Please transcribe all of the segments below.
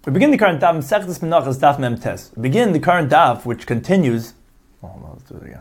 We begin the current daf, Mesechtes Menachos daf Mem Tes. We begin the current daf, which continues. Let's do it again.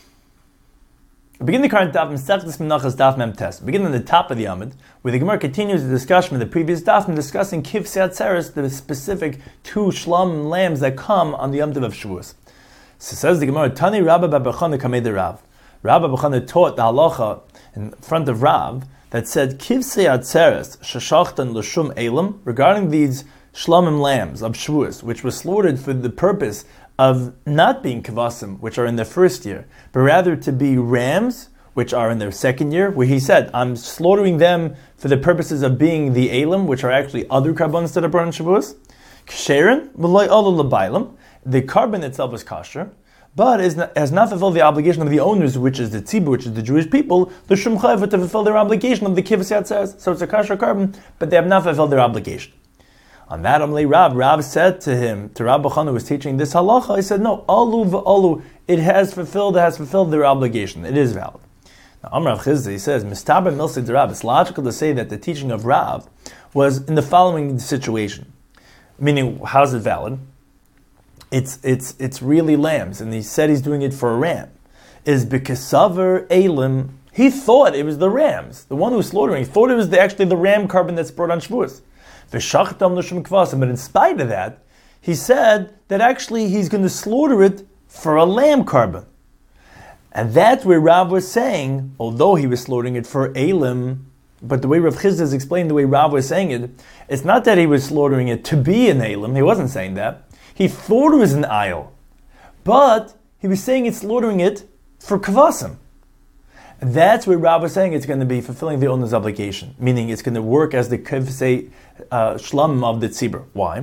We begin the current daf, Mesechtes Menachos daf Mem Tes. We begin on the top of the Amud, where the Gemara continues the discussion of the previous daf and discussing Kivsei Atzeres, the specific 2 shlam lambs that come on the Yom Tov of Shavuos. So says the Gemara, Tani Rabba Bar Bar Chana Kamei de Rav. Rabba Bar Chana taught the halacha in front of Rav that said Kivsei Atzeres Sheshachtan L'Shum Elam regarding these shlamim lambs of Shavuos, which were slaughtered for the purpose of not being kavasim, which are in their first year, but rather to be rams, which are in their second year, where he said, I'm slaughtering them for the purposes of being the elam, which are actually other karbanos that are brought on Shavuos. Ksherin, v'loi olu l'bailam, the carbon itself is kosher, but has not fulfilled the obligation of the owners, which is the tzibur, which is the Jewish people, the shum chayva, to fulfill their obligation of the kivsei atzeres. So it's a kosher carbon, but they have not fulfilled their obligation. On that, Rav said to him, to Rabbi Chana who was teaching this halacha, he said, no, alu v'alu, it has fulfilled their obligation. It is valid. Now, Amar Rav Chizda, he says, Mistaber milsi de Rav, it's logical to say that the teaching of Rav was in the following situation. Meaning, how is it valid? It's really lambs, and he said he's doing it for a ram. Is b'kesaver elim, he thought it was the rams. The one who was slaughtering, he thought it was actually the ram carbon that's brought on Shavuos. But in spite of that, he said that actually he's going to slaughter it for a lamb carbon. And that's where Rav was saying, although he was slaughtering it for elim, but the way Rav Chizda is explaining the way Rav was saying it, it's not that he was slaughtering it to be an elim. He wasn't saying that. He thought it was an ayil. But he was saying it's slaughtering it for kavasim. And that's where Rav was saying it's going to be fulfilling the owner's obligation, meaning it's going to work as the kivsei shlam of the tzibur. Why?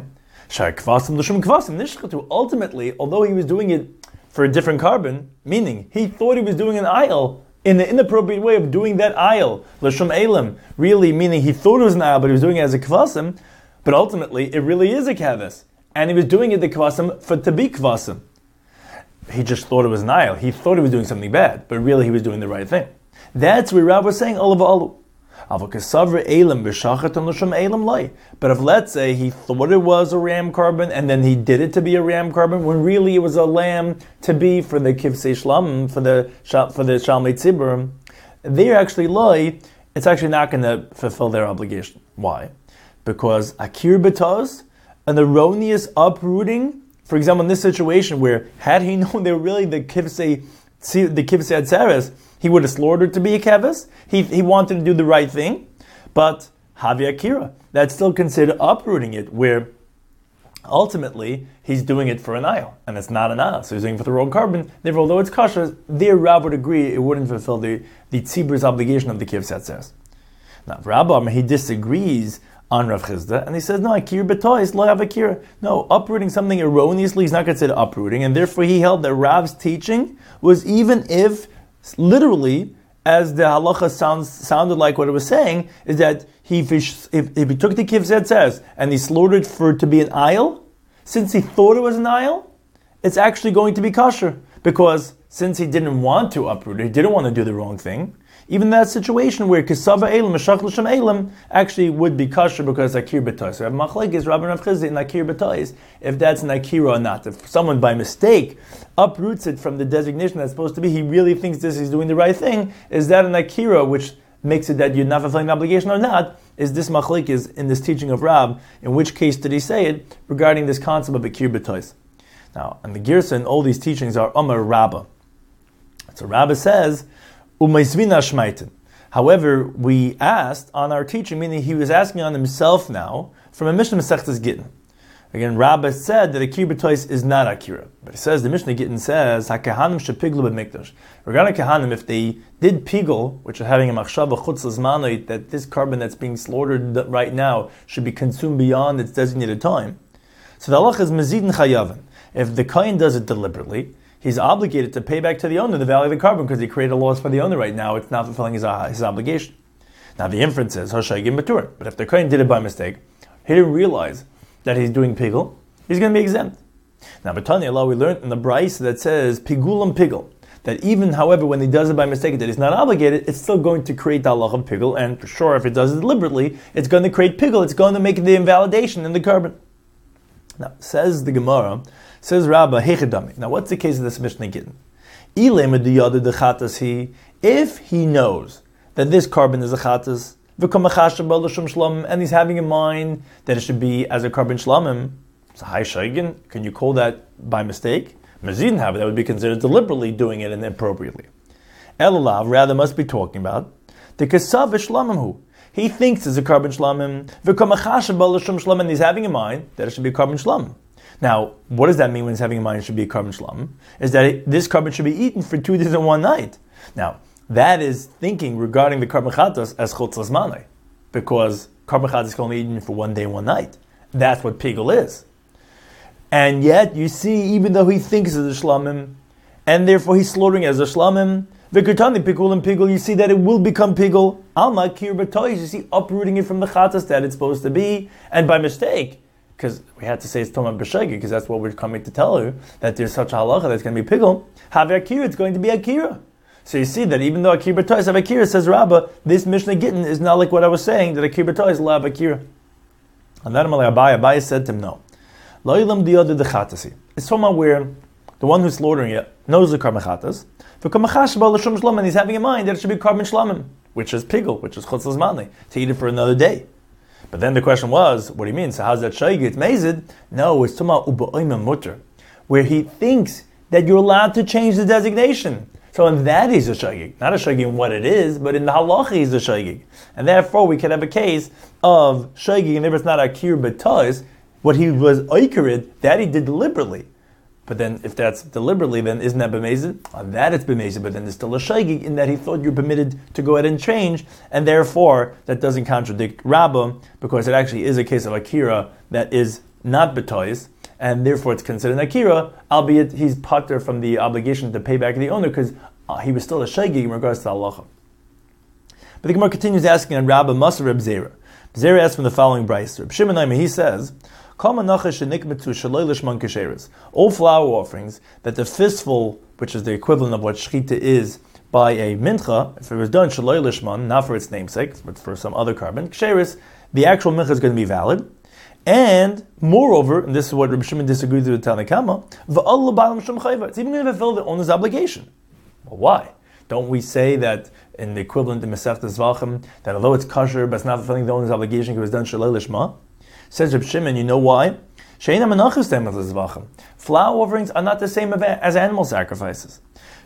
Ultimately, although he was doing it for a different carbon, meaning he thought he was doing an ayil in the inappropriate way of doing that ayil, l'shum elam, really meaning he thought it was an ayil, but he was doing it as a kvasim, but ultimately it really is a kavis, and he was doing it the kvasim for to be kvasim. He just thought it was an ayil. He thought he was doing something bad, but really he was doing the right thing. That's where Rav was saying, alu. But if let's say he thought it was a ram carbon and then he did it to be a ram carbon when really it was a lamb to be for the kivsei shlam, for the shalmei tzibur, they're actually loy, it's actually not going to fulfill their obligation. Why? Because akir b'taz, an erroneous uprooting. For example, in this situation where had he known they were really the kivsei atzeres, he would have slaughtered to be a kevis. He wanted to do the right thing, but havi akira, that's still considered uprooting it, where ultimately he's doing it for an ayil, and it's not an ayil, so he's doing it for the wrong carbon. Therefore, although it's kosher, their Rav would agree it wouldn't fulfill the tzibur's obligation of the kivsei atzeres. Now, Rabbi, he disagrees on Rav Chizda, and he says, no, akir b'tois, lo have akira. No, uprooting something erroneously is not considered uprooting, and therefore he held that Rav's teaching was even if, literally, as the halacha sounded like what it was saying, is that if he took the kivsei atzeres and he slaughtered for to be an ayil, since he thought it was an ayil, it's actually going to be kosher, because since he didn't want to uproot it, he didn't want to do the wrong thing, even that situation where kisava elam, meshach l'shem elam, actually would be kosher because akir b'tois. So machlekes Rabbi Rav Chizda in akir b'tois, if that's an akira or not. If someone by mistake uproots it from the designation that's supposed to be, he really thinks this is doing the right thing, is that an akira, which makes it that you're not fulfilling the obligation or not? Is this machlekes in this teaching of Rab? In which case did he say it regarding this concept of akir b'tois? Now, and the girsa in all these teachings are Amar Rabba. So Rabba says, however, we asked on our teaching, meaning he was asking on himself now, from a Mishnah Masechtas Gittin. Again, Rabbah said that akir b'tois is not akira. But he says, the Mishnah Gittin says, HaKahanim shepiglu b'mikdash. Regarding Kahanim, if they did pigul, which are having a machshava chutz l'zmanot, that this carbon that's being slaughtered right now should be consumed beyond its designated time. So the halach is mezidin chayavin. If the kohen does it deliberately, he's obligated to pay back to the owner the value of the carbon because he created a loss for the owner right now. It's not fulfilling his obligation. Now the inference is, Hashayim Batur. But if the kohen did it by mistake, he didn't realize that he's doing pigul, he's going to be exempt. Now, B'Tanya Allah, we learned in the Brais that says, Pigulam pigul, that even, however, when he does it by mistake, that he's not obligated, it's still going to create the halach of pigul, and for sure, if it does it deliberately, it's going to create pigul, it's going to make the invalidation in the carbon. Now, says the Gemara, says Rabbah, Hechadami. Now, what's the case of this Mishnah Gittin? If he knows that this carbon is a chatas, and he's having in mind that it should be as a carbon shlamim, so high shaygin, can you call that by mistake? Mazidin have it, that would be considered deliberately doing it inappropriately. Elalav rather must be talking about the kasav shlamimhu. He thinks it's a carbon shlamim, and he's having in mind that it should be a carbon shlamim. Now, what does that mean when he's having in mind it should be a carbon shlamim? Is that this carbon should be eaten for 2 days and 1 night. Now, that is thinking regarding the carbon chatas as chutz lasmanai, because carbon chatas can only be eaten for 1 day and 1 night. That's what pigul is. And yet, you see, even though he thinks it's a shlamim, and therefore he's slaughtering it as a shlamim, v'kirtani pigul and pigul, you see that it will become pigul. Alma kir b'toyish, you see uprooting it from the chatas that it's supposed to be, and by mistake, because we had to say it's Tomah B'Shegi, because that's what we're coming to tell you, that there's such a halacha that's going to be pigul. Have akira, it's going to be akira. So you see that even though akira b'toyish have akira, says Rabbah, this Mishnah Gittin is not like what I was saying, that akira b'toyish will have akira. And that Abaye said to him, no. Lo'ilam diyadu dechatasi. It's talking about where the one who's slaughtering it knows the carbon chatas, and he's having in mind that it should be carbon shlamim, which is pigul, which is chutz lasmanai, to eat it for another day. But then the question was, what do you mean? So how's that shaygit? It's mazid? No, it's talking about uba'oimim mutter, where he thinks that you're allowed to change the designation. So in that he's a shaygit. Not a shaygit in what it is, but in the halacha he's a shaygit. And therefore we could have a case of shaygit, and if it's not akir b'tois, what he was oikered, that he did deliberately. But then if that's deliberately, then isn't that b'mezid? On that it's b'mezid, but then it's still a shaygig in that he thought you're permitted to go ahead and change, and therefore that doesn't contradict Rabbah, because it actually is a case of akira that is not b'tois, and therefore it's considered an akira, albeit he's pater from the obligation to pay back the owner, because he was still a shaygig in regards to halacha. But the Gemara continues asking on Rabbah Masar Reb Zera. Zera asks from the following brayso. Reb Shimon he says, all flour offerings that the fistful, which is the equivalent of what shechita is by a mincha, if it was done shaloi lishman, not for its namesake, but for some other carbon, ksheris, the actual mincha is going to be valid. And moreover, and this is what Rabbi Shimon disagrees with Tanakama, it's even going to fulfill the owner's obligation. Well, why? Don't we say that in the equivalent in Masechtas Zvachim, that although it's kosher, but it's not fulfilling the owner's obligation because it was done shaloi lishma? Says Reb Shimon, you know why? Flour offerings are not the same as animal sacrifices.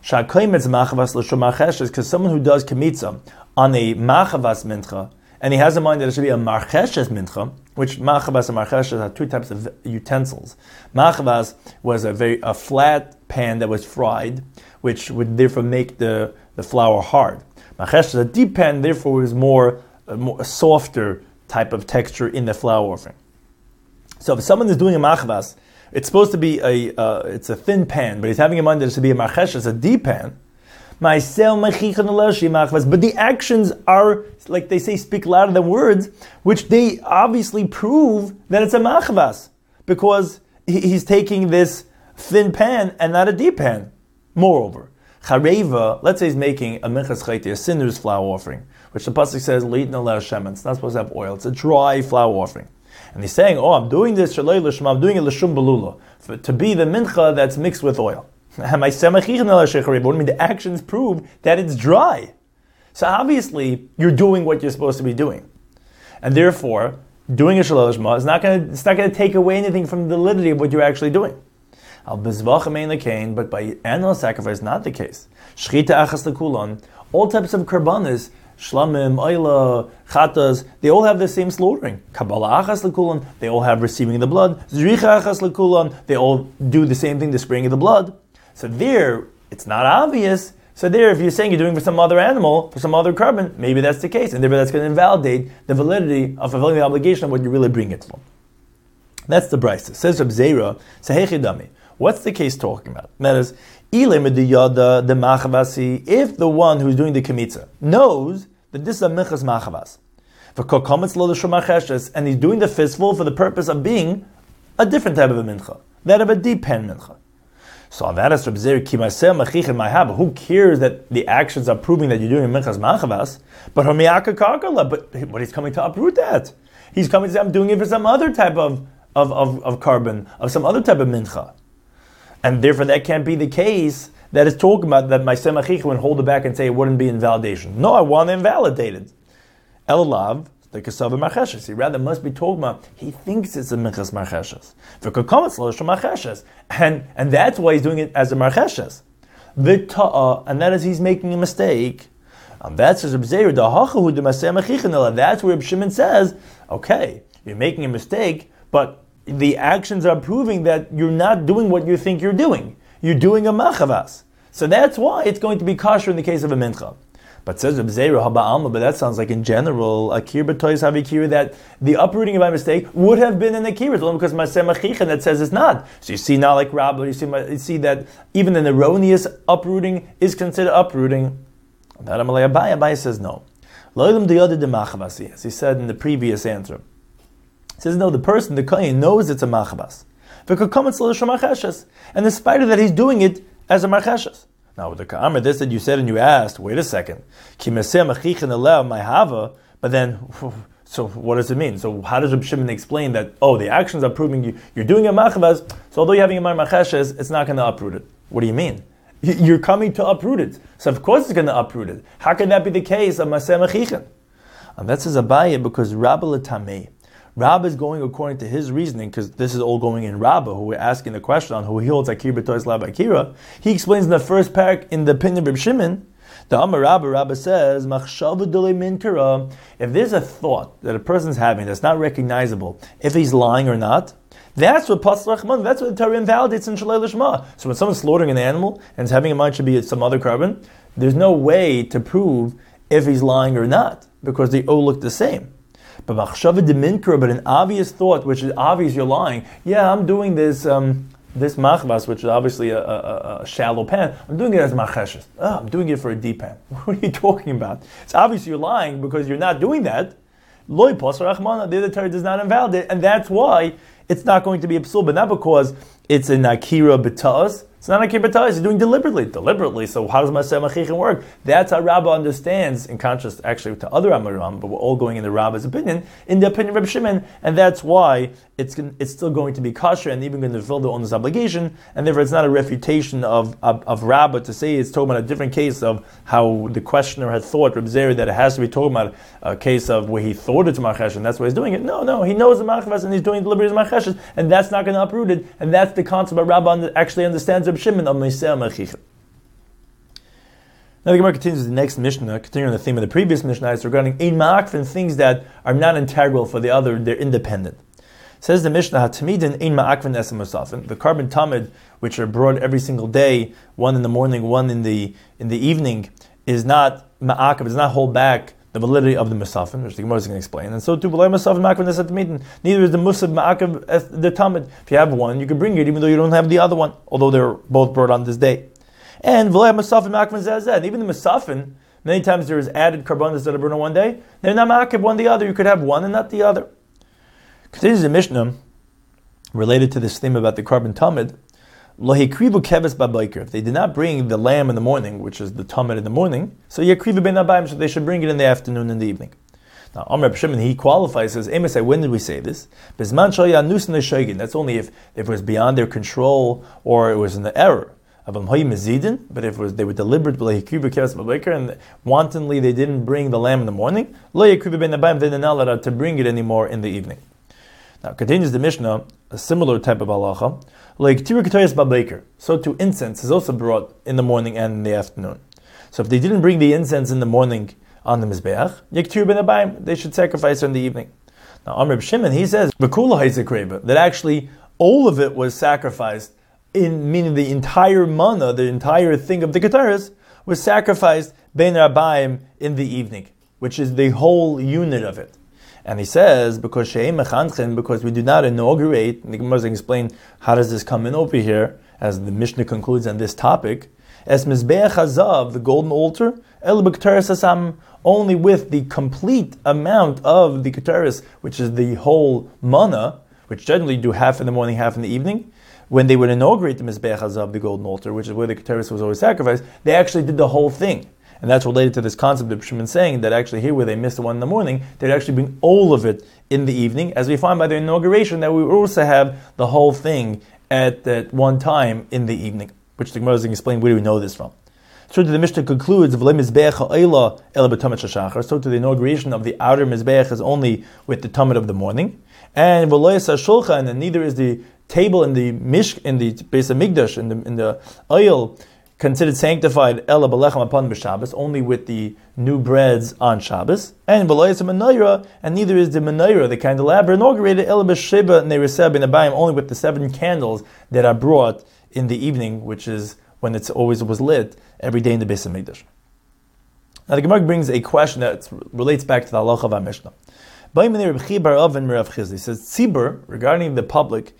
Because someone who does kemitza on a machavas mincha, and he has in mind that it should be a marcheshes mincha, which machavas and marcheshes are 2 types of utensils. Machavas was a flat pan that was fried, which would therefore make the flour hard. Marcheshes is a deep pan, therefore was a softer type of texture in the flour offering. So if someone is doing a machvas, it's supposed to be it's a thin pan, but he's having in mind that it should be a marcheshes, a deep pan. But the actions are, like they say, speak louder than words, which they obviously prove that it's a machvas, because he's taking this thin pan and not a deep pan. Moreover, chareva, let's say he's making a minchas chayte, a sinner's flour offering, which the pasuk says, "Leitna le'Hashem." It's not supposed to have oil. It's a dry flour offering, and he's saying, "Oh, I'm doing this shalei l'shma. I'm doing it l'shum belula to be the mincha that's mixed with oil." What do you mean? The actions prove that it's dry. So obviously, you're doing what you're supposed to be doing, and therefore, doing a shalei l'shma is not going to take away anything from the validity of what you're actually doing. But by animal sacrifice, not the case. Shchita achas lekulon. All types of karbanis, shlamim, oila, chatas, they all have the same slaughtering. Kabbalah achas lekulon, they all have receiving the blood. Zricha achas lekulon, they all do the same thing, the spraying of the blood. So there, it's not obvious. So there, if you're saying you're doing for some other animal, for some other carbon, maybe that's the case. And therefore that's going to invalidate the validity of fulfilling the obligation of what you really bring it for. That's the brayso. Says Reb Zera, Sehechidami. What's the case talking about? That is, if the one who's doing the kemitza knows that this is a minchas machavas, and he's doing the fistful for the purpose of being a different type of a mincha, that of a deep pan mincha. So on that is Reb Zera, who cares that the actions are proving that you're doing a minchas machavas? But he's coming to uproot that. He's coming to say, I'm doing it for some other type of of carbon, of some other type of mincha. And therefore that can't be the case that is talking about that my semachicha would hold it back and say it wouldn't be invalidation. No, I want to invalidate it. Elalav, the kasava marcheshes. He rather must be talking about, he thinks it's a minchas marcheshes. And that's why he's doing it as a marcheshes. And that is he's making a mistake. That's where Reb Shimon says, okay, you're making a mistake, but the actions are proving that you're not doing what you think you're doing. You're doing a machavas. So that's why it's going to be kosher in the case of a mincha. But says Reb Zera haba alma, but that sounds like in general, akir b'tois havikir, that the uprooting by mistake would have been an akir, it's only because maseh machicha that says it's not. So you see now like Rabbi, you see that even an erroneous uprooting is considered uprooting. That Amalei Abai says no. As he said in the previous answer. He says no, the person, the kohen, knows it's a machavas. And despite of that, he's doing it as a marcheshes. Now with the ka'amar, this that you said and you asked, wait a second, but then, so what does it mean? So how does Reb Shimon explain that, the actions are proving you're doing a machavas, so although you're having a marcheshes, it's not going to uproot it. What do you mean? You're coming to uproot it. So of course it's going to uproot it. How can that be the case of Maseh Mechichin? And that says Abaye because Rabba L'tamei. Rabba is going according to his reasoning, because this is all going in Rabba, who we're asking the question on, who he holds Akir B'tois Lab Akira. He explains in the first parak in the opinion of Reb Shimon, the Amar Rabba says, if there's a thought that a person's having that's not recognizable, if he's lying or not, that's what Pasal Rachman, that's what the Torah invalidates in Shalei Lishma. So when someone's slaughtering an animal and is having in mind should be some other carbon, there's no way to prove if he's lying or not, because they all look the same. But machshava de minkra, but an obvious thought, which is obvious you're lying. Yeah, I'm doing this machvas, which is obviously a shallow pan. I'm doing it as macheshes. I'm doing it for a deep pan. What are you talking about? It's obvious you're lying because you're not doing that. Loi pasar rachmana, the other Torah does not invalidate, and that's why it's not going to be a psul, but not because it's an akira b'ta'as. It's not akira b'ta'as. He's doing deliberately. So how does Maseh Mechichin work? That's how Rabbah understands, in contrast actually to other Amoram, but we're all going in the Rabbah's opinion, in the opinion of Reb Shimon, and that's why it's still going to be kosher and even going to fulfill the owner's obligation, and therefore it's not a refutation of Rabbah to say it's talking about a different case of how the questioner had thought, Reb Zera, that it has to be talking about a case of where he thought it's Marchesh, and that's why he's doing it. No, he knows the Marchevas and he's doing deliberately as Marchesh, and that's not going to uproot it, and that's the concept that Rabbah actually understands Reb Shimon of Maseh Mechichin. Now the Gemara continues the next Mishnah, continuing on the theme of the previous Mishnah, is regarding ein ma'akvin, things that are not integral for the other, they're independent. Says the Mishnah, hatamidin ein ma'akvin esem musafin. The carbon tamid, which are brought every single day, one in the morning, one in the evening, is not ma'akav, does not hold back the validity of the musafin, which the Gemara is going to explain. And so too, neither is the musaf ma'akav the tamid. If you have one, you can bring it even though you don't have the other one, although they're both brought on this day. And v'lei masafin ma'akvin zeh. Even the masafin, many times there is added carbonas that are burned on one day. They're not ma'akav one the other. You could have one and not the other. Continues the Mishnah related to this theme about the carbon tamid. Lo hikrivu keves b'bayker. If they did not bring the lamb in the morning, which is the tamid in the morning, so yakrivu ben abayim, so they should bring it in the afternoon and the evening. Now, Amr Shimon, he qualifies, says, Emes, when did we say this? Bizman shaya nusin l'shoigin. That's only if it was beyond their control or it was in the error. But if they were deliberate and wantonly they didn't bring the lamb in the morning, they did not allow to bring it anymore in the evening. Now continues the Mishnah, a similar type of halacha. So too incense is also brought in the morning and in the afternoon. So if they didn't bring the incense in the morning on the Mizbeach, they should sacrifice it in the evening. Now Amr Shimon, he says that actually all of it was sacrificed, meaning the entire mana, the entire thing of the Ketaris, was sacrificed Ben Rabbaim in the evening, which is the whole unit of it. And he says, because we do not inaugurate, and the Gemara is going to explain how does this come in over here, as the Mishnah concludes on this topic, as Mizbeach Hazav, the golden altar, El B'Ketaris Asam, only with the complete amount of the Ketaris, which is the whole mana, which generally do half in the morning, half in the evening. When they would inaugurate the Mizbeach Hazav, the golden altar, which is where the Ketaris was always sacrificed, they actually did the whole thing. And that's related to this concept of Shimon saying that actually here where they missed the one in the morning, they'd actually bring all of it in the evening, as we find by the inauguration that we would also have the whole thing at that one time in the evening, which the Gemara is going to explain where do we know this from. So to the Mishnah concludes, so to the inauguration of the outer Mizbeach is only with the Tamid of the morning, and neither is the table in the Beis Hamikdash, in the oil, considered sanctified ela b'lechem upon b'Shabbos, only with the new breads on Shabbos, and menorah, and neither is the menorah, the candelabra, inaugurated ela b'sheba nereseh b'nabayim, only with the 7 candles that are brought in the evening, which is when it always was lit every day in the Beis Hamikdash. Now the Gemara brings a question that relates back to the halacha of our Mishnah. He says, Tzibur, regarding the public,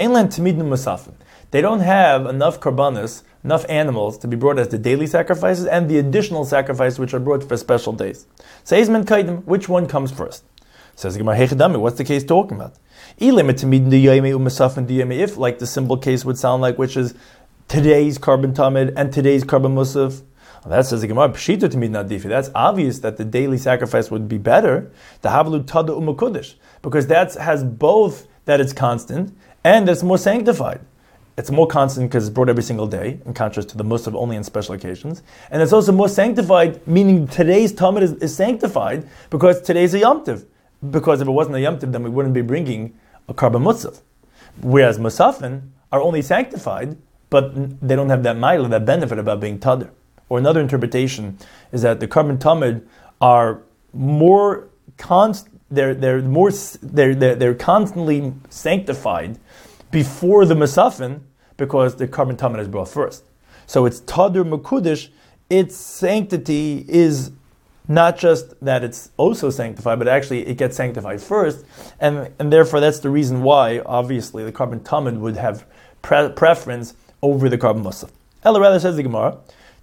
they don't have enough karbanos, enough animals to be brought as the daily sacrifices and the additional sacrifices which are brought for special days. Says men kaidim, which one comes first? Says the Gemara, what's the case talking about? If, like the simple case would sound like, which is today's carbon tamid and today's carbon musaf. That says the Gemara, Pshita Tamid Nadifi. That's obvious that the daily sacrifice would be better, the Havlu Tada Umakudish, because that has both that it's constant and that it's more sanctified. It's more constant because it's brought every single day, in contrast to the musaf only on special occasions. And it's also more sanctified, meaning today's Tamid is sanctified because today's a Yom Tiv. Because if it wasn't a Yom Tiv, then we wouldn't be bringing a carbon musaf. Whereas musafin are only sanctified, but they don't have that ma'ila, that benefit about being Tadr. Or another interpretation is that the carbon tamid are more they're constantly sanctified before the masafin because the carbon tamid is brought first. So it's tadur makudish. Its sanctity is not just that it's also sanctified, but actually it gets sanctified first, and therefore that's the reason why obviously the carbon tamid would have preference over the carbon musaf. Ella rather says the Gemara.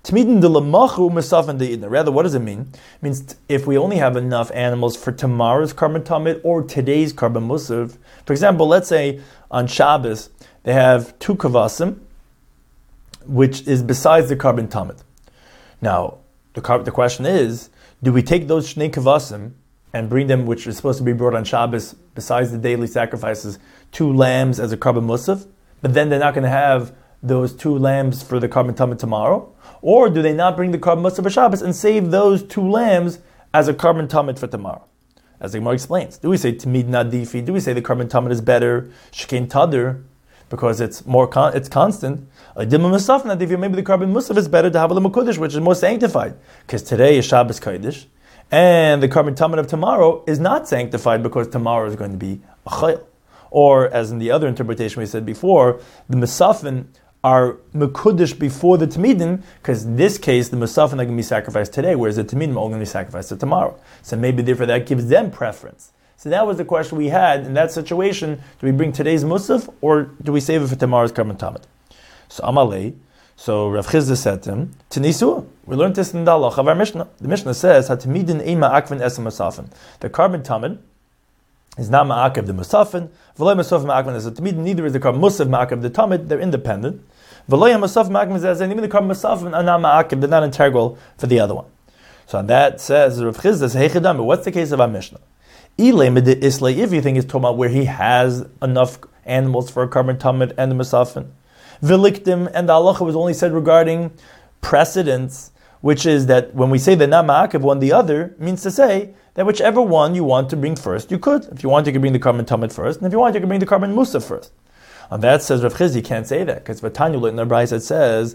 Rather, what does it mean? It means if we only have enough animals for tomorrow's carbon tamid or today's carbon musaf. For example, let's say on Shabbos they have 2 kavasim, which is besides the carbon tamid. Now, the question is, do we take those shnei kavasim and bring them, which is supposed to be brought on Shabbos, besides the daily sacrifices, 2 lambs as a carbon musaf, but then they're not going to have those 2 lambs for the carbon tamid tomorrow? Or do they not bring the carbon musaf Shabbos and save those 2 lambs as a carbon tamid for tomorrow? As the Gemara explains, do we say tamid nadifi? Do we say the carbon tamid is better shkein tadir because it's it's constant? Maybe the carbon musaf is better to have a makudish, which is more sanctified because today is Shabbos kodesh, and the carbon tamid of tomorrow is not sanctified because tomorrow is going to be a chayil. Or as in the other interpretation we said before, the musafin are mekudesh before the tamidin, because in this case the musafin are going to be sacrificed today, whereas the tamidim are all going to be sacrificed tomorrow. So maybe therefore that gives them preference. So that was the question we had in that situation: do we bring today's musaf or do we save it for tomorrow's carbon tamid? So Amalei, so Rav Chizda said to him, Tenisu, we learned this in the halacha of our Mishnah. The Mishnah says, "Hatamidin ema akvin esem musafin." The carbon tamid is not ma'akev the musafin. V'loy musaf ma'akev as a tamid. Neither is the carbon musaf ma'akev the tamid. They're independent. V'loy musaf ma'akev as even the carbon musafin are not ma'akev. They're not integral for the other one. So on that says Rav Chizda, "Heichadam." What's the case of our Mishnah? If you think it's talking about where he has enough animals for a carbon tamid and the musafin, v'likdim, and the halacha was only said regarding precedence, which is that when we say the not ma'akev one the other, means to say that whichever one you want to bring first, you could. If you want, you could bring the carbon tamid first, and if you want, you could bring the carbon musaf first. On that says Rav Chizda, you can't say that, because Vatanya in the Brayos it says,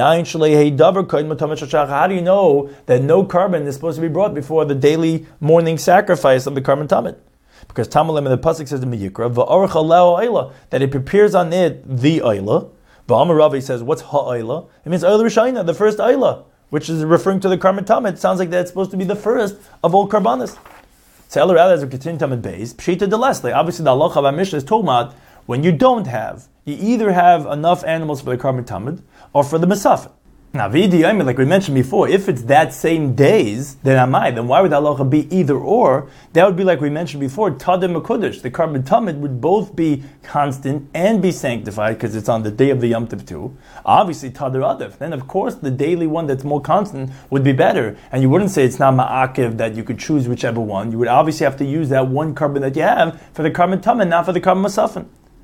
how do you know that no carbon is supposed to be brought before the daily morning sacrifice of the carbon tamid? Because Tamalim in the pasuk says in Miyikra, that it prepares on it the oila. Ba'amar Rav says, what's ha'oila? It means oila rishayna, the first oila, which is referring to the carbon tamid. It sounds like that's supposed to be the first of all karbanos. So Ella rather as a continue tamid base, pshita delesle. Obviously the halacha of our Mishnah is talking about when you don't have, you either have enough animals for the carbon tamid or for the musafin. Now, v'idiyayim, like we mentioned before, if it's that same days, then why would the halacha be either or? That would be like we mentioned before, tadim akudish. The carbon tamid would both be constant and be sanctified because it's on the day of the Yom Tov too. Obviously, tadir adif. Then, of course, the daily one that's more constant would be better. And you wouldn't say it's not ma'akiv that you could choose whichever one. You would obviously have to use that one carbon that you have for the carbon tamid, not for the carbon masafin.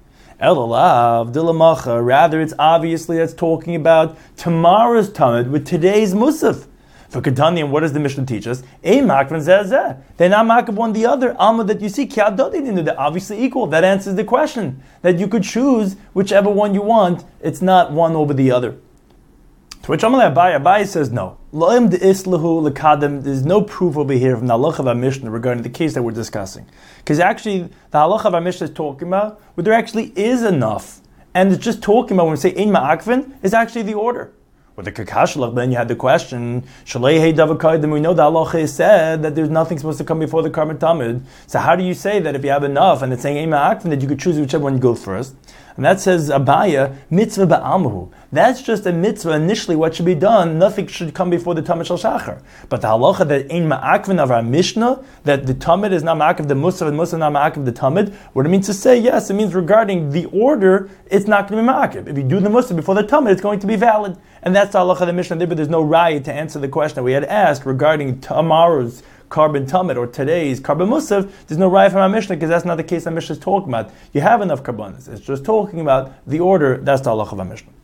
Rather, it's obviously that's talking about tomorrow's Tamid with today's Musaf. For Ketanian, what does the Mishnah teach us? They're not makab one the other. Alma that you see, they're obviously equal. That answers the question. That you could choose whichever one you want. It's not one over the other. To which Abaye says no. There's no proof over here from the halacha of our Mishnah regarding the case that we're discussing. Because actually, the halacha of our Mishnah is talking about where there actually is enough. And it's just talking about when we say ein ma'akvin, is actually the order. With the kakashalach, then you had the question, shalei hey davakaidim, we know the halacha is said that there's nothing supposed to come before the karban tamid. So how do you say that if you have enough and it's saying ein ma'akvin, that you could choose whichever one you go first? And that says Abaye, mitzvah ba'amahu. That's just a mitzvah. Initially, what should be done, nothing should come before the Tamid Shal Shachar. But the halacha that ein ma'akvin of our Mishnah, that the Tamid is not ma'akiv the Musaf and Musaf not ma'akiv the Tamid, what it means to say, yes, it means regarding the order, it's not going to be ma'akiv. If you do the Musaf before the Tamid, it's going to be valid. And that's the halacha of the Mishnah there, but there's no raya to answer the question that we had asked regarding tomorrow's carbon tamid or today's carbon musaf. There's no raya from our Mishnah because that's not the case our Mishnah is talking about. You have enough carbonas. It's just talking about the order. That's the halacha of our Mishnah.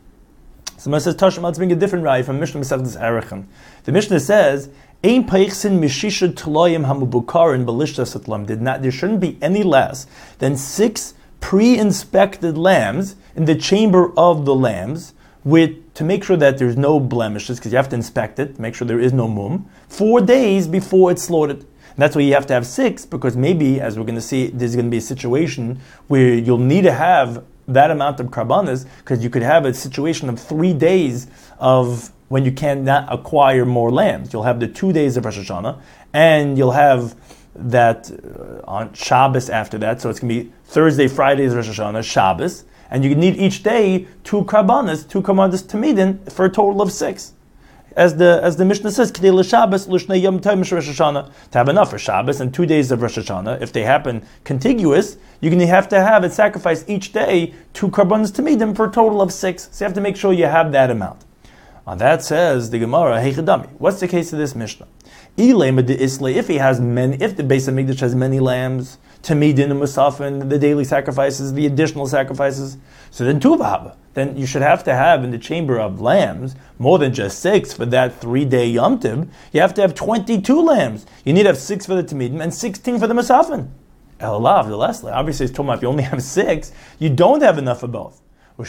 So Moses says, Tashma, let's bring a different raya from Mishnah Masechtas Erechim. The Mishnah says, Ein peichsin mishisha tloyim hamubukarin belishta satlam. There shouldn't be any less than 6 pre-inspected lambs in the chamber of the lambs, to make sure that there's no blemishes, because you have to inspect it, make sure there is no mum, 4 days before it's slaughtered. And that's why you have to have 6, because maybe, as we're going to see, there's going to be a situation where you'll need to have that amount of karbanas, because you could have a situation of 3 days of when you cannot acquire more lambs. You'll have the 2 days of Rosh Hashanah, and you'll have that on Shabbos after that, so it's going to be Thursday, Friday is Rosh Hashanah, Shabbos, and you need each day 2 karbanas tamidin for a total of 6. As the Mishnah says, K'dei l'Shabbos l'shnei yom tovim shel Rosh Hashanah, to have enough for Shabbos and 2 days of Rosh Hashanah. If they happen contiguous, you're going to have to have it sacrificed each day 2 karbanas tamidin for a total of 6. So you have to make sure you have that amount. On that says the Gemara, Hey Chadami, what's the case of this Mishnah? If the Beis Hamikdash has many lambs, tamidin and musafin, the daily sacrifices, the additional sacrifices, so then tuvah, then you should have to have in the chamber of lambs more than just 6 for that 3-day Yom Tov. You have to have 22 lambs. You need to have 6 for the tamidin and 16 for the musafin. Elav, the lastly, obviously it's talking about if you only have 6, you don't have enough for both.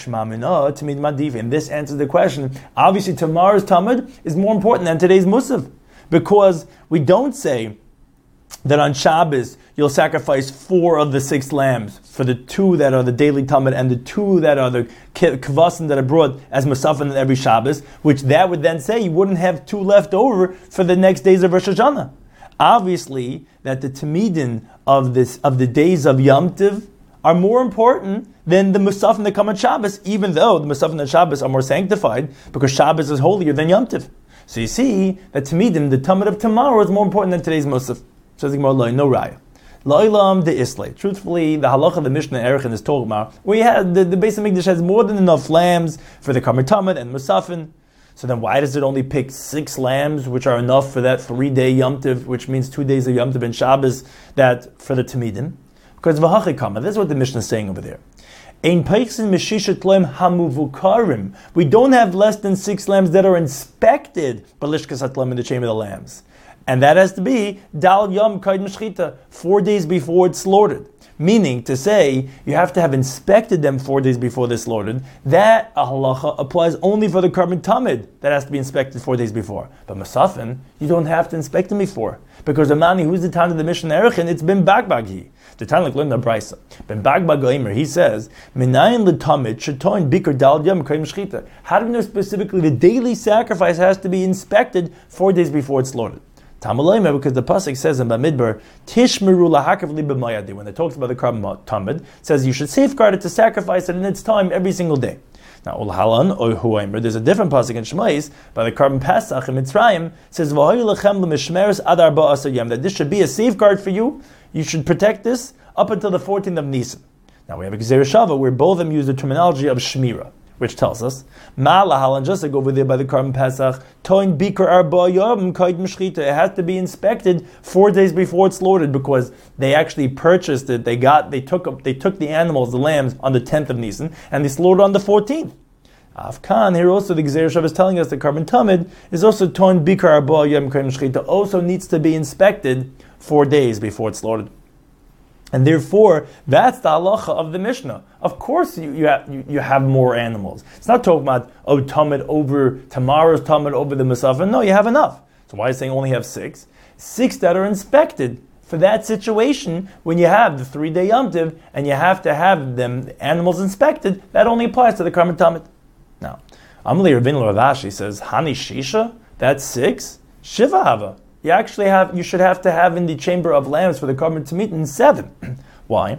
And this answers the question. Obviously tomorrow's tamid is more important than today's musaf, because we don't say that on Shabbos you'll sacrifice 4 of the 6 lambs for the 2 that are the daily tamid and the 2 that are the kvasim that are brought as musafin in every Shabbos, which that would then say you wouldn't have 2 left over for the next days of Rosh Hashanah. Obviously, that the tamidin of the days of Yom Tov are more important than the musafin that come on Shabbos, even though the musafin on Shabbos are more sanctified because Shabbos is holier than Yom Tov. So you see that tamidim, the tamid of tomorrow, is more important than today's musaf. Says the Gemara, no raya. La'ilam de islay. Truthfully, the halacha of the Mishnah Erechim is talking about we had the Beis Hamikdash has more than enough lambs for the karban tamid and musafin. So then why does it only pick 6 lambs, which are enough for that 3-day Yom Tov, which means 2 days of Yom Tov and Shabbos, that for the tamidim? Because v'hachikama, that's what the Mishnah is saying over there. Ein peichsin mishishat lem hamuvukarim. We don't have less than 6 lambs that are inspected, balishkas hatlam in the chamber of the lambs. And that has to be dal yom kaid mishchita, 4 days before it's slaughtered. Meaning to say, you have to have inspected them 4 days before they're slaughtered. That halacha applies only for the karban tamid, that has to be inspected 4 days before. But musafin, you don't have to inspect them before. Because the mani, who's the time of the Mishnah Erechim, it's been bagbagi. The time like Linda Brisa. Ben Bagbag Omer, he says, Minayin l'tamid shetoin bikar dal yom kaid mishchita. How do we know specifically the daily sacrifice has to be inspected 4 days before it's slaughtered? Tamalayma, because the pasuk says in Bamidbar, Tishmeru lahakav li b'mayadi, when it talks about the karban tamid, it says you should safeguard it to sacrifice it in its time every single day. Now, Ulhalan or Huaymer, there's a different pasuk in Shemais by the Karban Pesach in Mitzrayim says V'hoyu lechem l'mishmeres ad arba asar yom, that this should be a safeguard for you. You should protect this up until the 14th of Nisan. Now we have a Gezerah Shava where both of them use the terminology of Shmira, which tells us Ma lahalan, just like over there by the Karban Pesach, Toin bikar arba yom kaid mishchita. It has to be inspected 4 days before it's slaughtered because they actually purchased it. They took the animals, the lambs, on the 10th of Nisan, and they slaughtered on the 14th. Afkan, here also the Gezerah Shav is telling us the Karban Tamid is also Toin bikar arba yom kaid mishchita, also needs to be inspected 4 days before it's slaughtered. And therefore, that's the halacha of the Mishnah. Of course, you have more animals. It's not talking about tamid over tomorrow's tamid over the Musafir. No, you have enough. So why is it saying only have 6? 6 that are inspected for that situation when you have the 3-day Yom Tiv and you have to have them animals inspected. That only applies to the Karban Tamid. Now, Amalei Ravina Rav Ashi says Hani Shisha. That's 6. Shiva Hava. You should have to have in the chamber of lambs for the Karban Tamid 7. Why?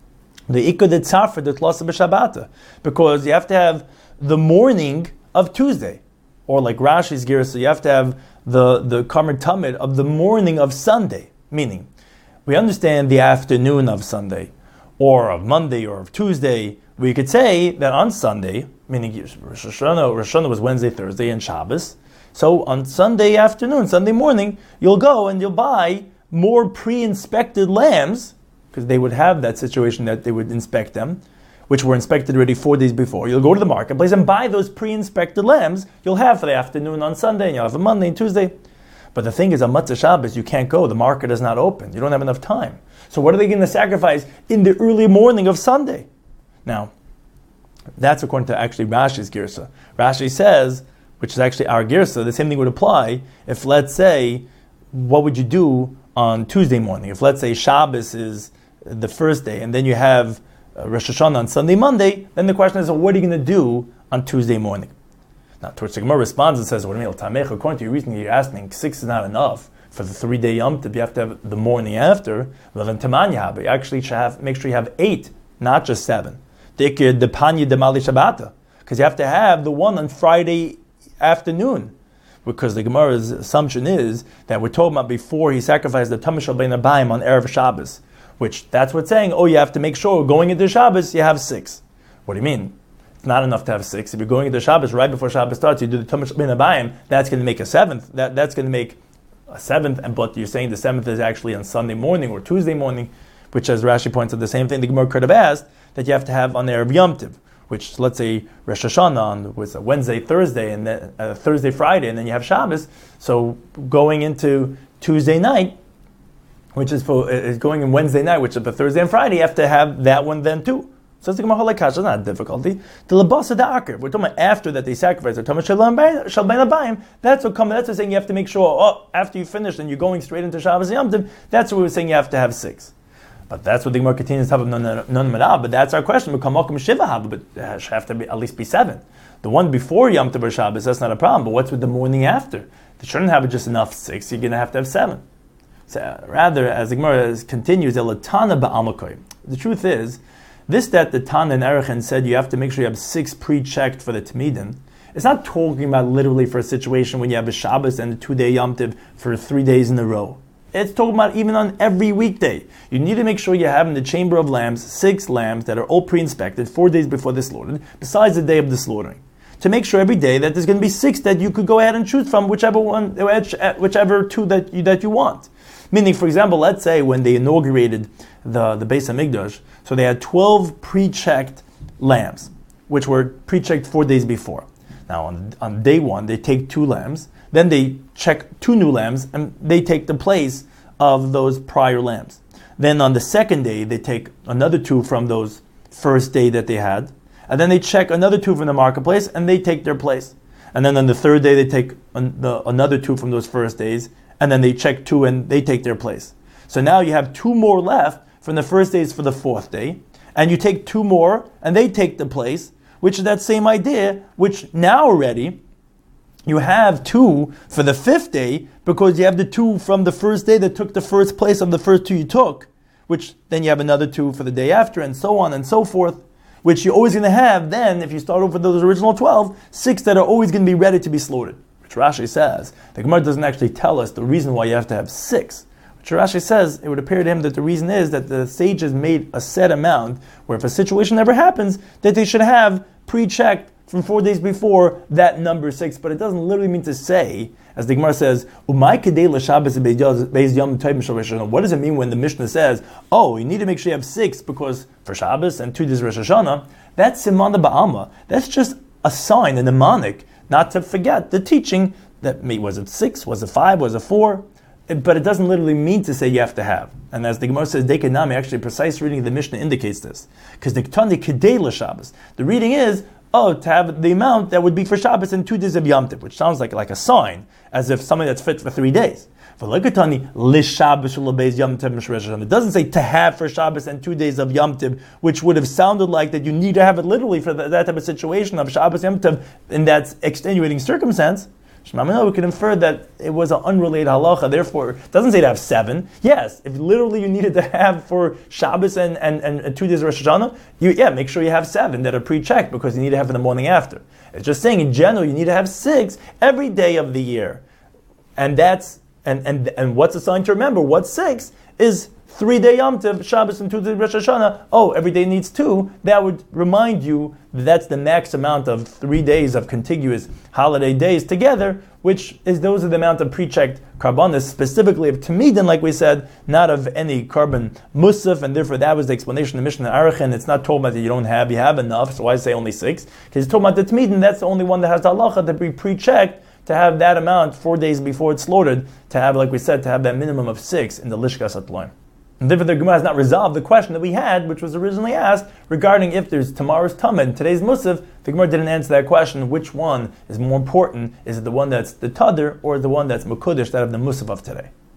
The Ikkud Tzafra the Tlasa B'Shabbata. Because you have to have the morning of Tuesday. Or like Rashi's Gira, so you have to have the Karban Tamid of the morning of Sunday. Meaning, we understand the afternoon of Sunday, or of Monday, or of Tuesday. We could say that on Sunday, meaning Rosh Hashanah was Wednesday, Thursday, and Shabbos. So on Sunday afternoon, Sunday morning, you'll go and you'll buy more pre-inspected lambs, because they would have that situation that they would inspect them, which were inspected already 4 days before. You'll go to the marketplace and buy those pre-inspected lambs you'll have for the afternoon on Sunday, and you'll have a Monday and Tuesday. But the thing is, on Matzah Shabbos, you can't go. The market is not open. You don't have enough time. So what are they going to sacrifice in the early morning of Sunday? Now, that's according to actually Rashi's Girsa. Rashi says, which is actually our Girsa, the same thing would apply if, let's say, what would you do on Tuesday morning? If, let's say, Shabbos is the first day, and then you have Rosh Hashanah on Sunday, Monday, then the question is, well, what are you going to do on Tuesday morning? Now, towards the Gemara responds and says, what do you mean? According to your reasoning, you're asking 6 is not enough for the 3-day Yom Tov. You have to have the morning after. Well, then you actually should make sure you have 8, not just 7. Because you have to have the one on Friday afternoon, because the Gemara's assumption is that we're talking about before he sacrificed the Tamid Shel Bein Abayim on Erev Shabbos, which that's what's saying, you have to make sure going into Shabbos you have 6. What do you mean? It's not enough to have 6. If you're going into Shabbos right before Shabbos starts, you do the Tamid Shel Bein Abayim, that's going to make a 7th. That's going to make a 7th, but you're saying the 7th is actually on Sunday morning or Tuesday morning, which, as Rashi points out, the same thing the Gemara could have asked that you have to have on the Erev Yom Tov, which, let's say, Rosh Hashanah was a Wednesday, Thursday, and then Thursday, Friday, and then you have Shabbos. So going into Tuesday night, which is going in Wednesday night, which is the Thursday and Friday, you have to have that one then too. So it's the Gemara Halakasha, not a difficulty. The Labasa Da'akar, we're talking about after that they sacrifice the Tamid Shel Bein Abayim. That's what saying you have to make sure, after you finish and you're going straight into Shabbos Yom Tov, that's what we're saying you have to have 6. But that's what the Gemara continues to have non-manah. But that's our question. But it have to be at least be 7. The one before Yom Tov or Shabbos, that's not a problem. But what's with the morning after? They shouldn't have just enough 6. You're going to have 7. So rather, as the Gemara continues, the truth is, this that the Tan and Erechen said you have to make sure you have 6 pre-checked for the Tamidin. It's not talking about literally for a situation when you have a Shabbos and a 2-day Yom Tov for 3 days in a row. It's talking about even on every weekday. You need to make sure you have in the chamber of lambs 6 lambs that are all pre-inspected 4 days before they're slaughtered, besides the day of the slaughtering. To make sure every day that there's going to be 6 that you could go ahead and choose from, whichever 2 that you want. Meaning, for example, let's say when they inaugurated the Beis HaMikdash, so they had 12 pre-checked lambs, which were pre-checked 4 days before. Now, on day 1, they take 2 lambs, then they check 2 new lambs, and they take the place of those prior lambs. Then on the second day, they take another 2 from those first day that they had, and then they check another 2 from the marketplace, and they take their place. And then on the third day, they take another 2 from those first days, and then they check 2 and they take their place. So now you have 2 more left from the first days for the 4th day, and you take 2 more, and they take the place, which is that same idea, which now already you have 2 for the 5th day, because you have the 2 from the first day that took the first place of the first 2 you took, which then you have another 2 for the day after, and so on and so forth. which you're always going to have then, if you start off with those original 12, 6 that are always going to be ready to be slaughtered. Which Rashi says, the Gemara doesn't actually tell us the reason why you have to have 6. Which Rashi says, it would appear to him that the reason is that the sages made a set amount, where if a situation ever happens, that they should have pre-checked from 4 days before that number 6. But it doesn't literally mean to say, as the Gemara says, what does it mean when the Mishnah says, oh, you need to make sure you have 6 because for Shabbos and 2 days Rosh Hashanah? That's Simana Ba'alma. That's just a sign, a mnemonic, not to forget the teaching that was it 6, was it 5, was it 4? But it doesn't literally mean to say you have to have. And as the Gemara says, Dekanami, actually a precise reading of the Mishnah indicates this. Because the Ktani Kedei L'Shabbos. The reading is, to have the amount that would be for Shabbos and 2 days of Yom Tov, which sounds like a sign, as if something that's fit for 3 days. It doesn't say to have for Shabbos and 2 days of Yom Tov, which would have sounded like that you need to have it literally for that type of situation of Shabbos Yom Tov in that extenuating circumstance. We can infer that it was an unrelated halacha, therefore it doesn't say to have 7. Yes, if literally you needed to have for Shabbos and 2 days of Rosh Hashanah, make sure you have 7 that are pre-checked because you need to have in the morning after. It's just saying in general you need to have 6 every day of the year. And that's and what's a sign to remember? What's 6 is 3-day Yom Tov, Shabbos and 2 days Rosh Hashanah. Oh, every day needs 2. That would remind you that that's the max amount of 3 days of contiguous holiday days together, which is those are the amount of pre-checked karbanis, specifically of Tamidin, like we said, not of any carbon musaf, and therefore that was the explanation of Mishnah Arachin. It's not told about that you have enough, so why say only 6? Because it's told about the Tamidin, that's the only one that has the halacha to be pre-checked, to have that amount 4 days before it's slaughtered, to have, like we said, to have that minimum of 6 in the Lishkas Atloim. And therefore the Gemara has not resolved the question that we had, which was originally asked, regarding if there's tomorrow's Tamid and today's Musaf. The Gemara didn't answer that question. Which one is more important? Is it the one that's the Tadr, or the one that's Mekudesh, that of the Musaf of today?